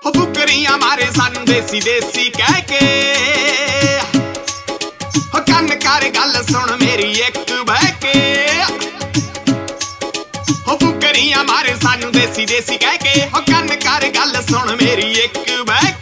ਹੋ ਫੁਕਰੀਆਂ ਮਾਰੇ ਸਾਨੂੰ ਦੇਸੀ ਦੇਸੀ ਕਹਿ ਕੇ। ਹੋ ਕੰਨ ਕਰ ਗੱਲ ਸੁਣ ਮੇਰੀ ਇੱਕ ਬਹਿ ਕੇ। ਹੋ ਫੁਕਰੀਆਂ ਮਾਰੇ ਸਾਨੂੰ ਦੇਸੀ ਦੇਸੀ ਕਹਿ ਕੇ। ਹੋ ਕੰਨ ਕਰ ਗੱਲ ਸੁਣ ਮੇਰੀ ਇੱਕ ਬਹਿ